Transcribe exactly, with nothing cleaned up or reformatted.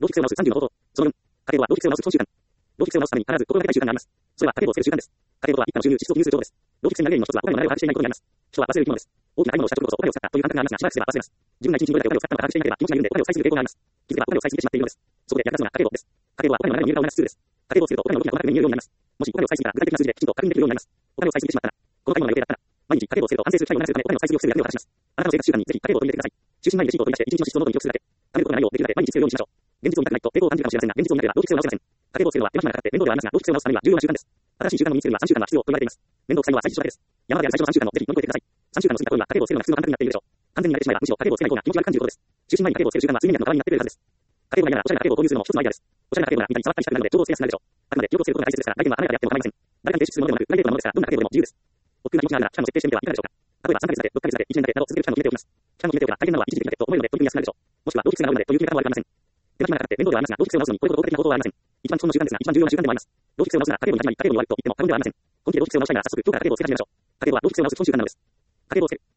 動機性を直すさんじゅうの方法。そのよん、家計簿は動機性を直す基本習慣。動機性を直すために必ず心がけたい習慣があります。それは家計簿をつける習慣です。家計簿とは一家の収入、支出を記入する情報です。動機性な原因の一つはお金の流れを把握していないことにあります。人は忘れる生き物です。大きな買い物をした時こそお金を使ったという感覚がありますが、しばらくすれば忘れます。自分が一日にどれだけお金を使ったのか把握していなければ気持ちが緩んでお金を使いすぎる傾向があります。気づけばお金を使いすぎてしまっているのです。そこで役立つのが家計簿です。家計簿はお金の流れを見る顔なツールです。家計簿をつけるとお金の動きが細かく見えるようになります。もしお金を使いすぎたら具体的な数字できちんと確認できるようになります。お金を使いすぎてしまったら、この買い物が予定だったら、毎日家計簿をつけると反省する機会をなくすためお金を使いすぎを防ぐ役目を果たします。あなたの生活習慣にぜひ家計簿を取り入れてください。中心ラインでレシートを取り出して一日の支出をノートに記録するだけ。貯めることがないようできるだけ毎日つけるようにしましょう。現実を見たくないと抵抗を感じるかもしれませんが、現実を見なければ動機性を直せません。家計簿をつけるのは手間暇がかかって面倒ではありますが、動機性を直すためには重要な習慣です。新しい習慣の身につけるにはさんしゅうかんは必要と言われています。面倒くさいのは最初だけです。山まである最初のさんしゅうかんのぜひ乗り越えてください。さんしゅうかんの過ぎた頃には家計簿をつけるのが普通の感覚になっているでしょう。完全に慣れてしまえばむしろ家計簿をつけない方が気持ち悪く感じることです。中心ラインに家計簿をつける習慣は睡眠薬の代わりになってくれるはずです。家計簿が嫌ならおしゃれな家計簿を購入するのも一つのアイデアです。おしゃれな家計簿なら見たり触ったりしたくなるのでちょうどつけやすくなるでしょう。あくまで気をつけることが大切ですから、来店は華やかであっても構いません。誰かに提出するものでもなく、プライベートなものですから、どんな家計簿でも自由です。億劫な気持ちがあるなら期間を設定してみてはいかがでしょうか。例えばさんかげつだけ、ろっかげつだけ、いちねんだけなど続ける期間を決めておきます。期間を決めておけば大変なのは一時的だけと思えるので取り組みやすくなるでしょう。もしくは動機性があるのでという決め方もあるかもしれません。手間暇がかかって面倒ではありますが、動機性を直すのにこれほど合理的な方法はありません。一番基本の習慣ですが、一番重要な習慣でもあります。動機性を直すなら家計簿に始まり家計簿に終わると言っても過言ではありません。本気で動機性を直したいなら早速今日から家計簿をつけ始めましょう。家計簿は動機性を直す基本習慣なのです。家計簿をつける。